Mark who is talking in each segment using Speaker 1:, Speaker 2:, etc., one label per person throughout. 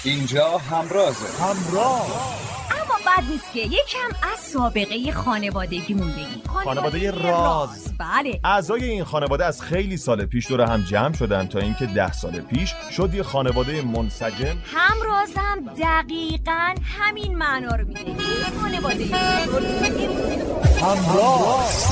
Speaker 1: اینجا همرازه.
Speaker 2: اما بد نیست که یکم از سابقه خانوادگیمون بگیم.
Speaker 3: خانواده راز.
Speaker 2: بله.
Speaker 3: اعضای این خانواده از خیلی سال پیش دور هم جمع شدن تا اینکه 10 سال پیش شد یه خانواده منسجم.
Speaker 2: همرازم دقیقاً همین معنا رو میده. این خانواده
Speaker 3: همراز.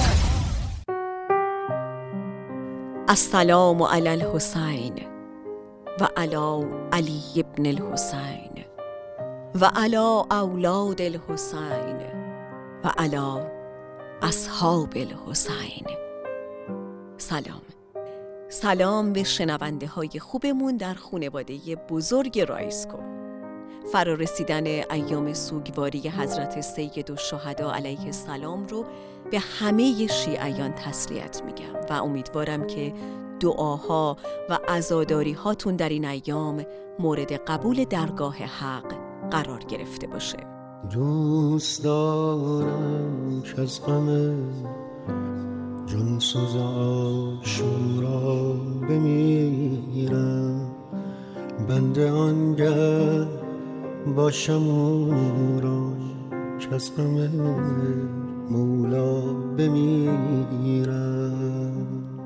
Speaker 4: السلام علی الحسین و علی علی ابن الحسین و علی اولاد الحسین و علی اصحاب الحسین. سلام به شنونده های خوبمون در خانواده بزرگ رایسکو. فرارسیدن ایام سوگواری حضرت سید الشهدا علیه السلام رو به همه شیعیان تسلیت میگم و امیدوارم که دعاها و عزاداری هاتون در این ایام مورد قبول درگاه حق قرار گرفته باشه.
Speaker 5: دوست دارم که از غم جانسوز عاشورا بمیرم، بنده آنگه باشم او را که از غم مولا بمیرم.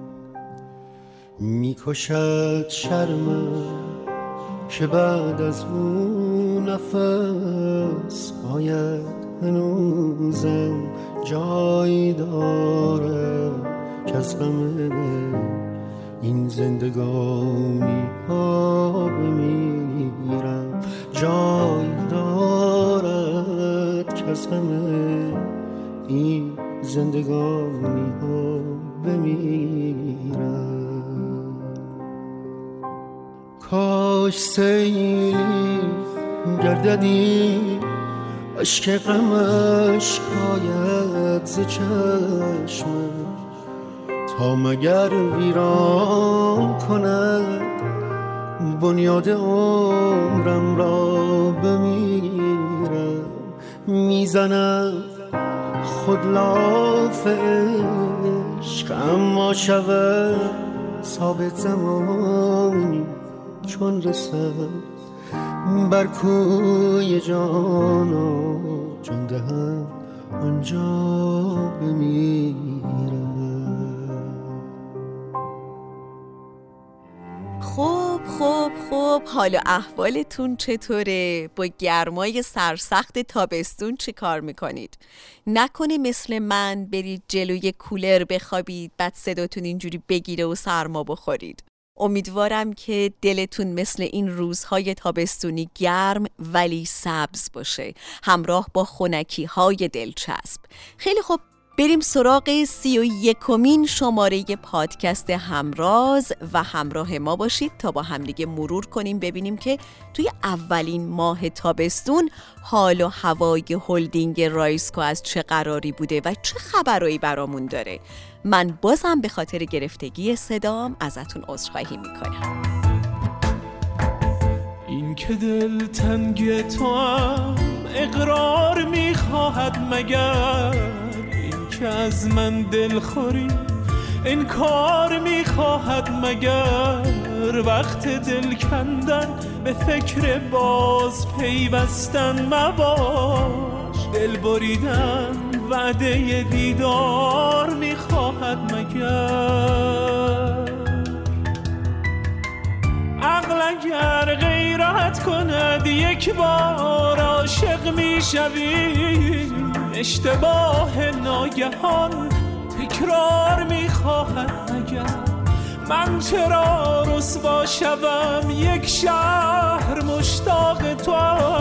Speaker 5: میکشد شرمم که بعد از اون نفس آید هنوزم جای داره که از غم این زندگانی ها بمیرم. جای دارد که از غم این زندگانی ها بمیرم. کاش سیلی گرددی عشق غمش کاید ز چشمم، تا مگر ویران کند بنیاد عمرم را بمیرم. میزنم خود لاف عشق اما شود ثابت زمانی چون رسد بر کوی جانا جان دهم آنجا بمیرم.
Speaker 4: خب حالا احوالتون چطوره؟ با گرمای سرسخت تابستون چی کار میکنید؟ نکنه مثل من برید جلوی کولر بخوابید بعد صداتون اینجوری بگیره و سرما بخورید. امیدوارم که دلتون مثل این روزهای تابستونی گرم ولی سبز باشه، همراه با خنکی‌های دلچسب. خیلی خوب، بریم سراغ 31مین شماره پادکست همراز و همراه ما باشید تا با همدیگه مرور کنیم ببینیم که توی اولین ماه تابستون حال و هوای هلدینگ رایسکو از چه قراری بوده و چه خبرایی برامون داره. من بازم به خاطر گرفتگی صدام ازتون عذرخواهی میکنم.
Speaker 6: این که دل تنگ تو هم اقرار میخواهد مگر، که از من دلخوری انکار میخواهد مگر، وقت دل کندن به فکر باز پیوستن مباش، دل بریدن وعده دیدار میخواهد مگر. عقل اگر غیرت کند یک بار عاشق میشوی، اشتباه ناگهان تکرار میخواهد مگر. من چرا رسوا شوم یک شهر مشتاق تو،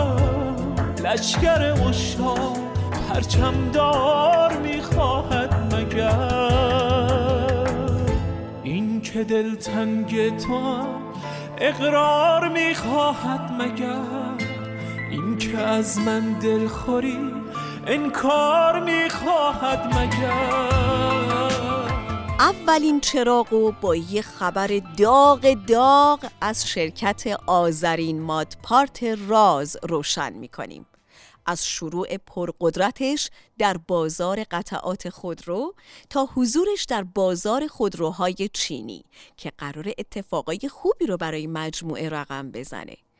Speaker 6: لشکر عشاق پرچم دار میخواهد مگر. این که دل تنگ تو اقرار میخواهد مگر، این که از من دلخوری انکار میخواهد مگر.
Speaker 4: اولین چراغو با یه خبر داغ از شرکت آذرین مادپارت راز روشن میکنیم. از شروع پرقدرتش در بازار قطعات خودرو تا حضورش در بازار خودروهای چینی که قرار اتفاقای خوبی رو برای مجموعه رقم بزنه.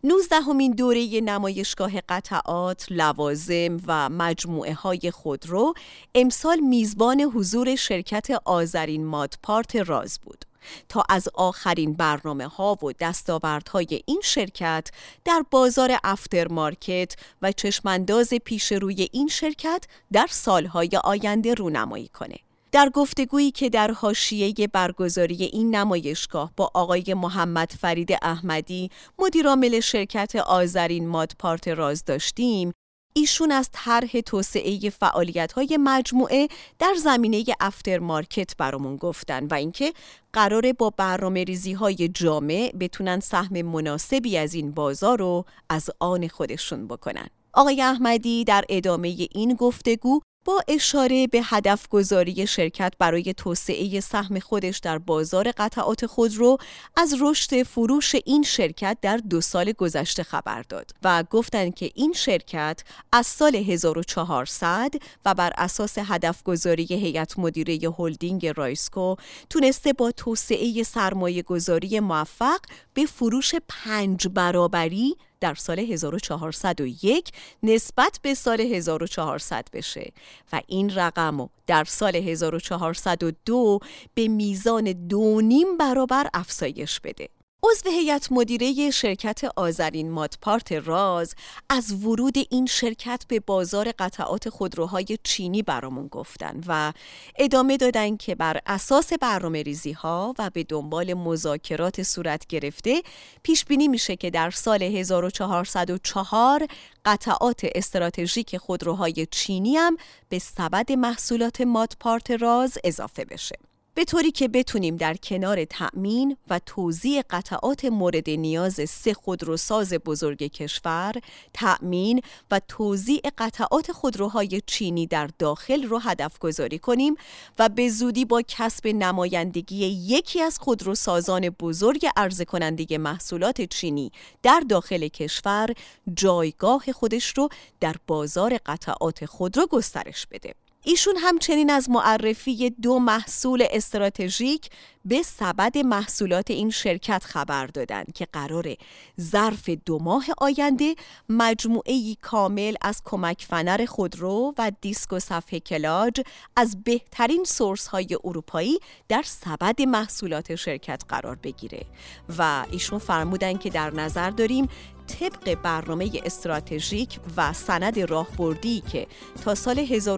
Speaker 4: 19مین دوره نمایشگاه قطعات، لوازم و مجموعه های خودرو امسال میزبان حضور شرکت آذرین مادپارت راز بود تا از آخرین برنامه‌ها و دستاوردهای این شرکت در بازار افتر مارکت و چشمانداز پیش روی این شرکت در سالهای آینده رونمایی کنه. در گفتگویی که در حاشیه برگزاری این نمایشگاه با آقای محمد فرید احمدی، مدیرعامل شرکت آذرین مادپارت راز داشتیم، ایشون از طرح توسعه فعالیت‌های مجموعه در زمینه افتر مارکت برامون گفتن و اینکه قراره با برنامه‌ریزی‌های جامع بتونن سهم مناسبی از این بازار رو از آن خودشون بکنن. آقای احمدی در ادامه این گفتگو با اشاره به هدف گذاری شرکت برای توسعه سهم خودش در بازار قطعات خودرو از رشد فروش این شرکت در 2 سال گذشته خبر داد و گفتند که این شرکت از سال 1400 و بر اساس هدف گذاری هیئت مدیره هلدینگ رایسکو تونسته با توسعه سرمایه گذاری موفق به فروش 5 برابری در سال 1401 نسبت به سال 1400 بشه و این رقم در سال 1402 به میزان 2.5 برابر افزایش بده. عضو هیئت مدیره شرکت آذرین مادپارت راز از ورود این شرکت به بازار قطعات خودروهای چینی برامون گفتن و ادامه دادن که بر اساس برنامه‌ریزی‌ها و به دنبال مذاکرات صورت گرفته پیش بینی میشه که در سال 1404 قطعات استراتژیک خودروهای چینی هم به سبد محصولات مادپارت راز اضافه بشه، به طوری که بتونیم در کنار تأمین و توزیع قطعات مورد نیاز 3 خودروساز بزرگ کشور، تأمین و توزیع قطعات خودروهای چینی در داخل رو هدف گذاری کنیم و به زودی با کسب نمایندگی یکی از خودروسازان بزرگ عرضه کننده محصولات چینی در داخل کشور جایگاه خودش رو در بازار قطعات خودرو گسترش بده. ایشون همچنین از معرفی 2 محصول استراتژیک به سبد محصولات این شرکت خبر دادن که قراره ظرف 2 ماه آینده مجموعه‌ای کامل از کمک فنر خودرو و دیسک و صفحه کلاج از بهترین سورس‌های اروپایی در سبد محصولات شرکت قرار بگیره و ایشون فرمودن که در نظر داریم طبق برنامه استراتژیک و سند راهبردی که تا سال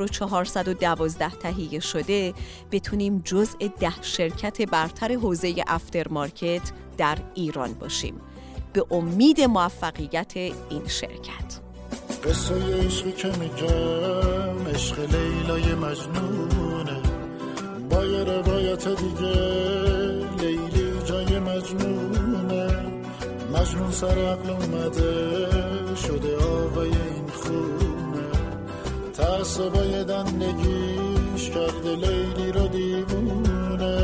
Speaker 4: 1412 تهیه شده بتونیم جزء 10 شرکت برتر حوزه افتر مارکت در ایران باشیم. به امید موفقیت این شرکت.
Speaker 7: قصه عشقی که میگم عشق لیلای مجنونه، با یه روایت دیگه لیلی جای مجنونه، مجنون سر عقل اومده شده آقای این خونه، تعصبای دندگیش کرده لیلی رو دیوونه،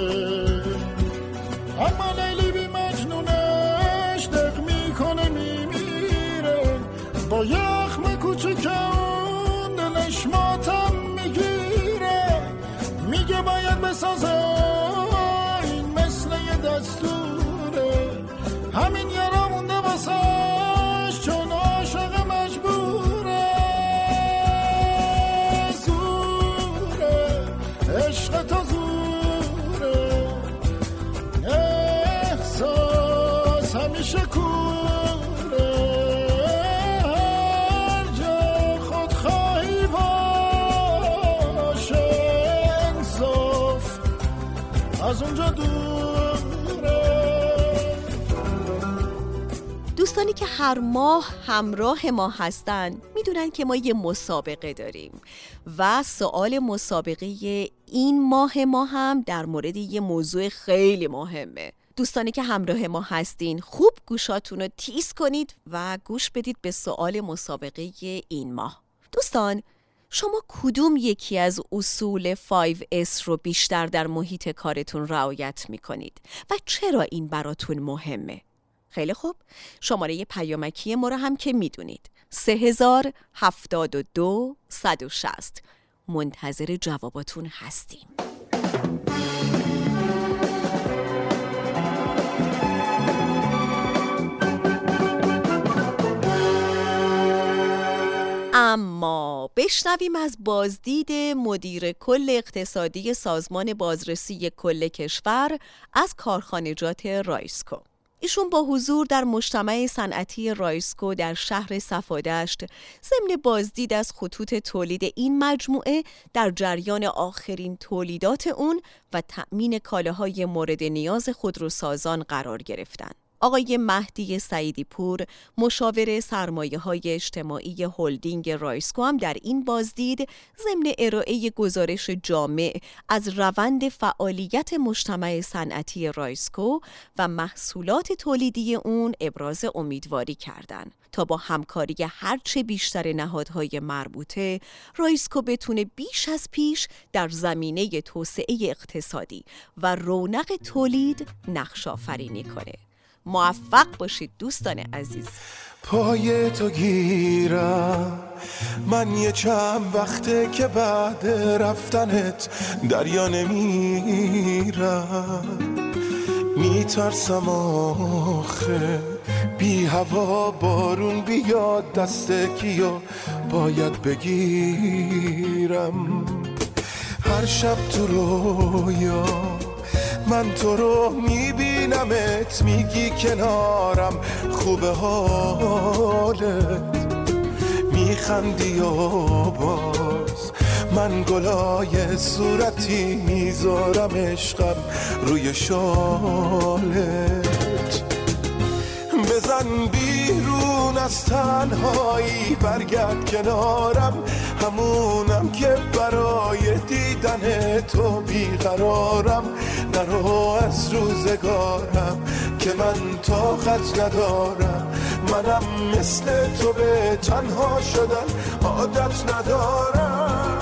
Speaker 7: اما لیلی بی مجنونش دق میکنه میمیره، با یخم کوچکون دلش ماتم میگیره، میگه باید بسازه این مثل یه دستوره، همین یارا مونده واسش چون عاشق مجبوره، زوره عشق تو زوره، احساس همیشه کوره، هر جا خود خواهی باشه انصاف از اونجا دوره.
Speaker 4: دوستانی که هر ماه همراه ما هستن میدونن که ما یه مسابقه داریم و سوال مسابقه این ماه ما هم در مورد یه موضوع خیلی مهمه. دوستانی که همراه ما هستین خوب گوشاتون رو تیز کنید و گوش بدید به سوال مسابقه این ماه. دوستان، شما کدوم یکی از اصول 5S رو بیشتر در محیط کارتون رعایت میکنید و چرا این براتون مهمه؟ خیلی خوب، شماره پیامکی ما رو هم که میدونید 3072 160. منتظر جواباتون هستیم. اما بشنویم از بازدید مدیر کل اقتصادی سازمان بازرسی کل کشور از کارخانجات رایسکو. ایشون با حضور در مجتمع صنعتی رایسکو در شهر صفادشت ضمن بازدید از خطوط تولید این مجموعه در جریان آخرین تولیدات اون و تأمین کالاهای مورد نیاز خودروسازان قرار گرفتند. آقای مهدی سعیدی پور، مشاور سرمایه‌های اجتماعی هلدینگ رایسکو هم در این بازدید ضمن ارائه گزارش جامع از روند فعالیت مجتمع صنعتی رایسکو و محصولات تولیدی اون ابراز امیدواری کردند تا با همکاری هرچه بیشتر نهادهای مربوطه رایسکو بتونه بیش از پیش در زمینه توسعه اقتصادی و رونق تولید نقش آفرینی کنه. موفق باشید دوستان عزیز.
Speaker 8: پای تو گیرم من یه چند وقته که بعد رفتنت دریا نمیرم، میترسم آخه بی هوا بارون بیاد دست کیو باید بگیرم. هر شب تو رویا من تو رو میبینمت، میگی کنارم خوبه حالت، میخندی و باز من گلای صورتی میذارم عشقم روی شالت. بزن بیرون از تنهایی برگرد کنارم، همونم که برای دیدن تو بیقرارم. نرو از روزگارم که من طاقت ندارم، منم مثل تو به تنها شدن عادت ندارم.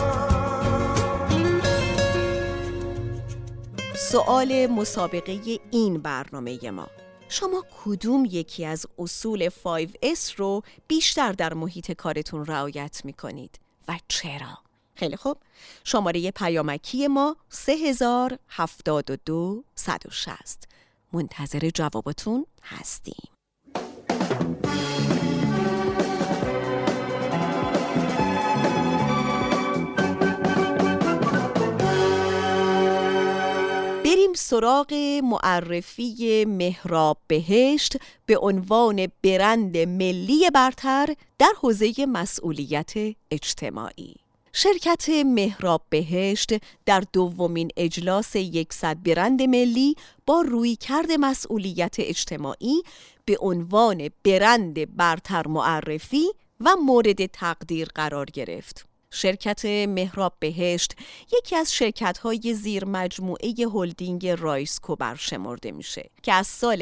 Speaker 4: سوال مسابقه این برنامه ما: شما کدوم یکی از اصول 5S رو بیشتر در محیط کارتون رعایت میکنید و چرا؟ خیلی خوب، شماره پیامکی ما 3072-160. منتظر جوابتون هستیم. بریم سراغ معرفی مهراب بهشت به عنوان برند ملی برتر در حوزه مسئولیت اجتماعی. شرکت مهراب بهشت در دومین اجلاس 100 برند ملی با رویکرد مسئولیت اجتماعی به عنوان برند برتر معرفی و مورد تقدیر قرار گرفت. شرکت مهراب بهشت یکی از شرکت‌های زیر مجموعه هلدینگ رایسکو برشمرده میشه که از سال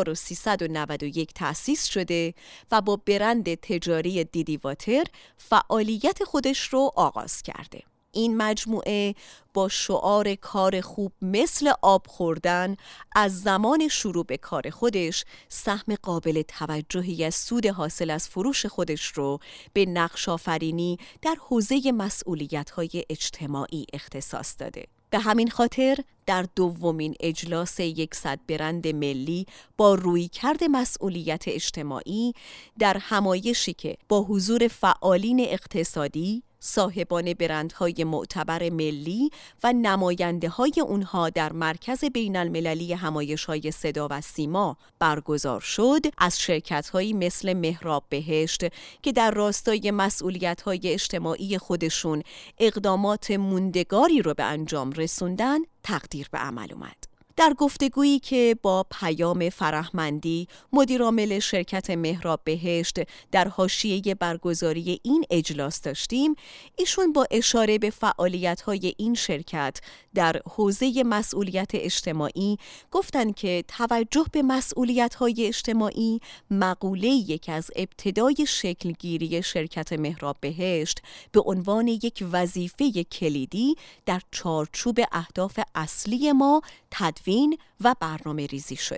Speaker 4: 1391 تأسیس شده و با برند تجاری دیدی واتر فعالیت خودش رو آغاز کرده. این مجموعه با شعار کار خوب مثل آب خوردن از زمان شروع به کار خودش سهم قابل توجهی از سود حاصل از فروش خودش رو به نقش آفرینی در حوزه مسئولیت‌های اجتماعی اختصاص داده. به همین خاطر در دومین اجلاس 100 برند ملی با رویکرد مسئولیت اجتماعی در همایشی که با حضور فعالین اقتصادی، صاحبان برندهای معتبر ملی و نماینده های اونها در مرکز بین المللی همایش‌های صدا و سیما برگزار شد، از شرکت‌هایی مثل مهراب بهشت که در راستای مسئولیت‌های اجتماعی خودشون اقدامات موندگاری رو به انجام رسوندن تقدیر به عمل اومد. در گفتگویی که با پیام فرهمندی مدیرعامل شرکت مهراب بهشت در حاشیه برگزاری این اجلاس داشتیم، ایشون با اشاره به فعالیت‌های این شرکت در حوزه مسئولیت اجتماعی گفتند که توجه به مسئولیت‌های اجتماعی مقوله‌ای که از ابتدای شکلگیری شرکت مهراب بهشت به عنوان یک وظیفه کلیدی در چارچوب اهداف اصلی ما تدوین و برنامه ریزی شده.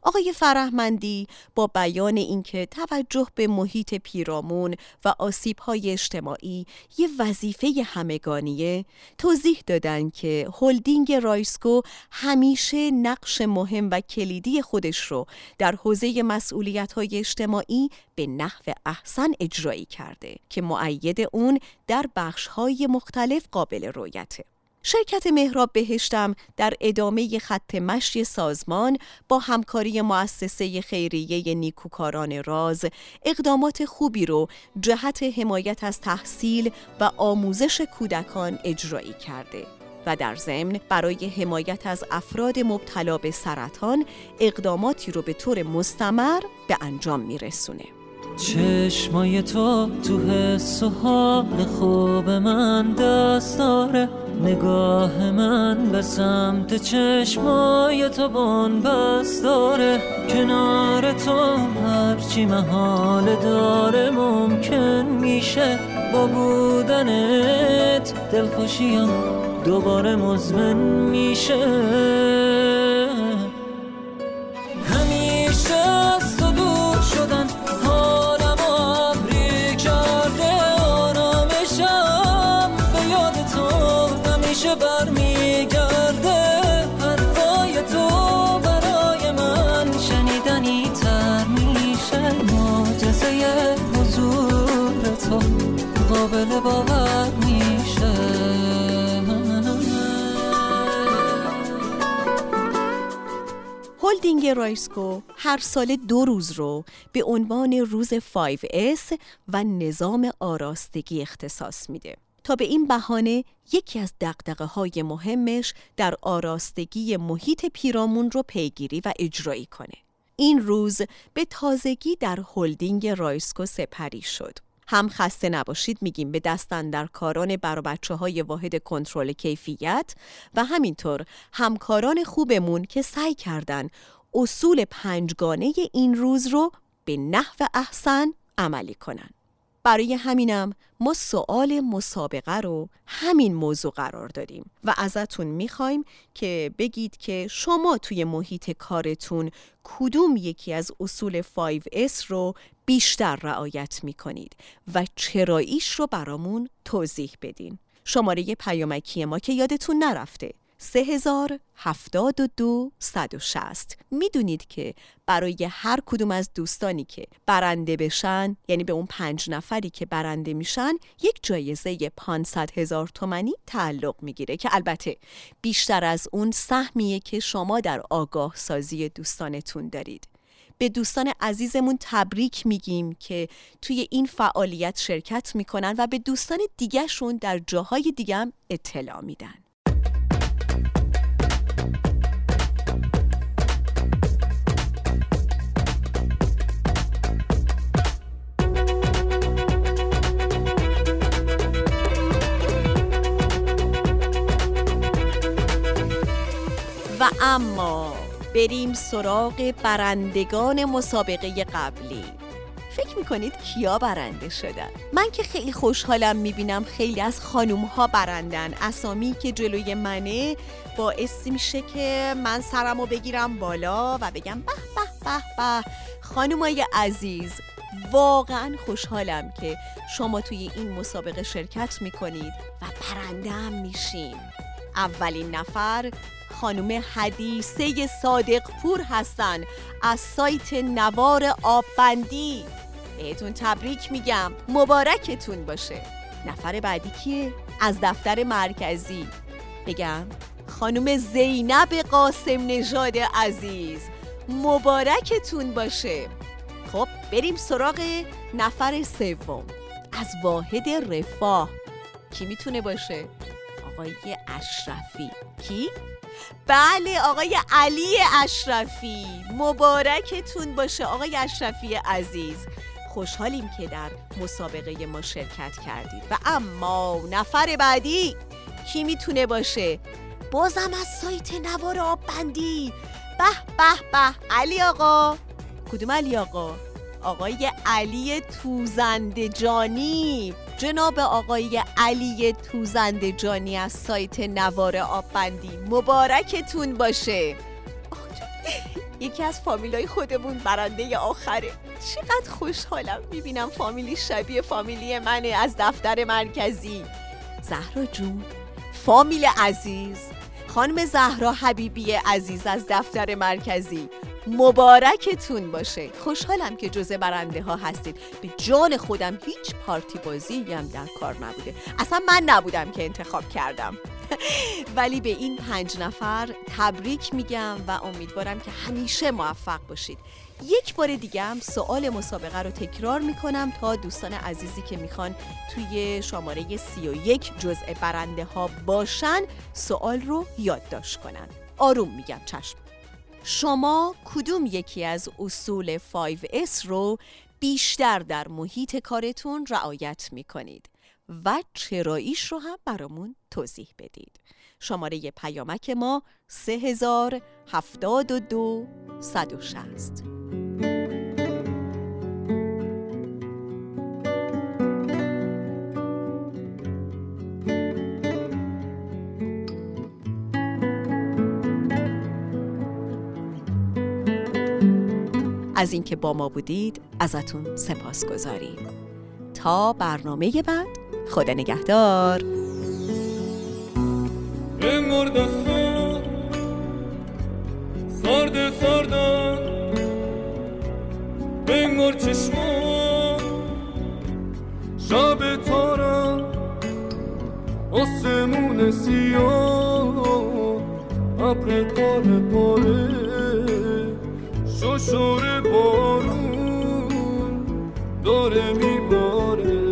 Speaker 4: آقای فرهمندی با بیان اینکه توجه به محیط پیرامون و آسیب‌های اجتماعی یه وظیفه همگانیه، توضیح دادن که هلدینگ رایسکو همیشه نقش مهم و کلیدی خودش رو در حوزه مسئولیت‌های اجتماعی به نحو احسن اجرایی کرده که مؤید اون در بخش‌های مختلف قابل رؤیته. شرکت مهراب بهشتم در ادامه خط مشی سازمان با همکاری مؤسسه خیریه نیکوکاران راز اقدامات خوبی رو جهت حمایت از تحصیل و آموزش کودکان اجرایی کرده و در ضمن برای حمایت از افراد مبتلا به سرطان اقداماتی رو به طور مستمر به انجام میرسونه.
Speaker 9: چشمای تو حس و حال خوب من دست داره، نگاه من به سمت چشمای تو بن‌بست داره، کنار تو هرچی محال داره ممکن میشه، با بودنت دلخوشیم دوباره مزمن میشه. همیشه از تو دور شدن حالم ابری کرده، آرامشم به یاد تو همیشه برمیگرده، حرفای تو برای من شنیدنی تر میشه، معجزه حضور تو قابل باور میشه.
Speaker 4: هلدینگ رایسکو هر سال 2 روز رو به عنوان روز 5S و نظام آراستگی اختصاص میده تا به این بهانه یکی از دغدغه‌های مهمش در آراستگی محیط پیرامون رو پیگیری و اجرایی کنه. این روز به تازگی در هلدینگ رایسکو سپری شد. هم خسته نباشید میگیم به دستاندرکاران برای بچه‌های واحد کنترل کیفیت و همینطور همکاران خوبمون که سعی کردن اصول 5گانه این روز رو به نحو احسن عملی کنن. برای همینم ما سوال مسابقه رو همین موضوع قرار دادیم و ازتون میخوایم که بگید که شما توی محیط کارتون کدوم یکی از اصول 5S رو بیشتر رعایت میکنید و چراییش رو برامون توضیح بدین. شماره پیامکی ما که یادتون نرفته 3072-160. میدونید که برای هر کدوم از دوستانی که برنده بشن، یعنی به اون 5 نفری که برنده میشن، یک جایزه 500,000 تومانی تعلق میگیره که البته بیشتر از اون سهمیه که شما در آگاه سازی دوستانتون دارید. به دوستان عزیزمون تبریک میگیم که توی این فعالیت شرکت میکنن و به دوستان دیگه شون در جاهای دیگه هم اطلاع میدن. و اما بریم سراغ برندگان مسابقه قبلی. فکر میکنید کیا برنده شدن؟ من که خیلی خوشحالم میبینم خیلی از خانومها برندن. اسامی که جلوی منه باعث میشه که من سرمو بگیرم بالا و بگم به به به به. خانومای عزیز، واقعا خوشحالم که شما توی این مسابقه شرکت میکنید و برنده هم میشین. اولین نفر خانم حدیثه صادقپور هستن از سایت نوار آببندی. بهتون تبریک میگم، مبارکتون باشه. نفر بعدی کیه؟ از دفتر مرکزی بگم خانم زینب قاسم نژاد عزیز، مبارکتون باشه. خب بریم سراغ نفر سوم از واحد رفاه. کی میتونه باشه؟ آقای اشرفی. کی؟ بله، آقای علی اشرفی، مبارکتون باشه آقای اشرفی عزیز. خوشحالیم که در مسابقه ما شرکت کردید. و اما نفر بعدی کی میتونه باشه؟ بازم از سایت نوار آببندی. به به به. علی آقا. کدوم علی آقا؟ آقای علی توزندجانی. جناب آقای علی توزندجانی از سایت نوار آببندی، مبارکتون باشه. یکی از فامیلای خودمون برنده آخره. چقدر خوشحالم میبینم فامیلی شبیه فامیلی منه از دفتر مرکزی. زهرا جون، فامیل عزیز، خانم زهرا حبیبی عزیز از دفتر مرکزی، مبارکتون باشه. خوشحالم که جزء برنده ها هستید. به جان خودم هیچ پارتی بازی هم در کار نبوده. اصلا من نبودم که انتخاب کردم. ولی به این 5 نفر تبریک میگم و امیدوارم که همیشه موفق باشید. یک بار دیگه هم سوال مسابقه رو تکرار میکنم تا دوستان عزیزی که میخوان توی شماره 31 جزء برنده ها باشن سوال رو یادداشت کنن. آروم میگم چشم. شما کدوم یکی از اصول 5S رو بیشتر در محیط کارتون رعایت میکنید و چراییش رو هم برامون توضیح بدید. شماره پیامک ما 3072 160. از اینکه با ما بودید ازتون سپاسگزاریم. تا برنامه بعد، خدا نگهدار.
Speaker 6: بنگر دستان سرد سردان، بنگر چشمان شب تارم، آسمون سیاه ابر قاره قاره، شوشور بارون داره میباره.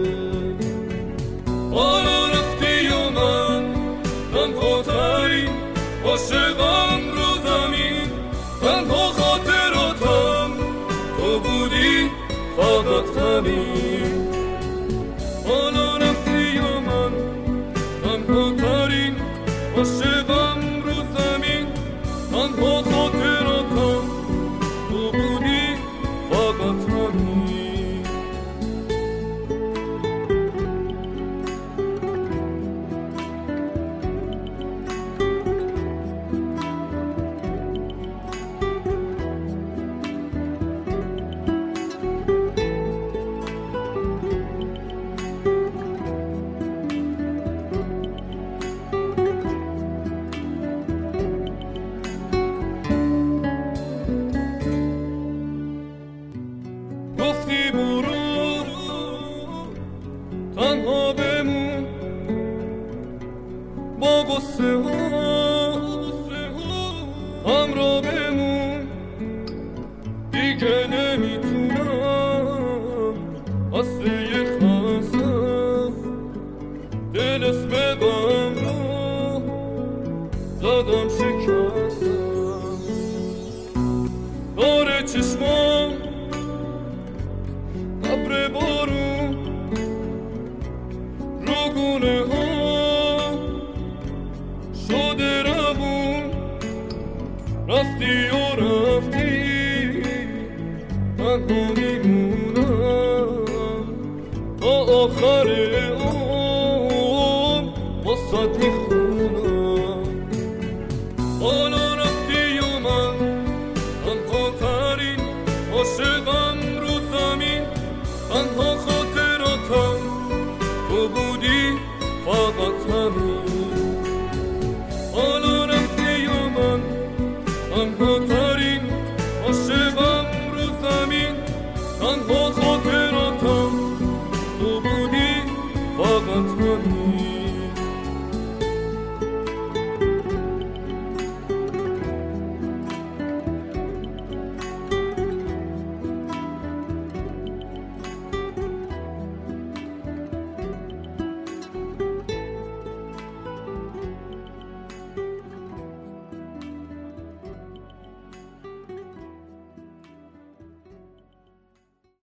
Speaker 6: حالا رفتی و من تنها ترین عاشقم رو زمین، تنها خاطراتم تو بودی فقط همین. حالا رفتی و من تنها ترین عاشقم رو زمین، تنها خاطراتم تو بودی فقط همین. گفتی برو تنها بمون با غصه ها، همراه بمون دیگه نمیتونم اصله خستم، دل اسم غم رو زدم شکستم. داره چشمام ابر بارون رو گونه ها شده روون، رفتی و رفتی تنها میمونم تا آخر عمر واسات میخونم. حالا رفتی و من تنها ترین عاشقم رو زمین، تنها خاطراتم تو بودی فقط همین. حالا رفتی و من تنها ترین عاشقم رو زمین، تنها خاطراتم تو بودی فقط همین.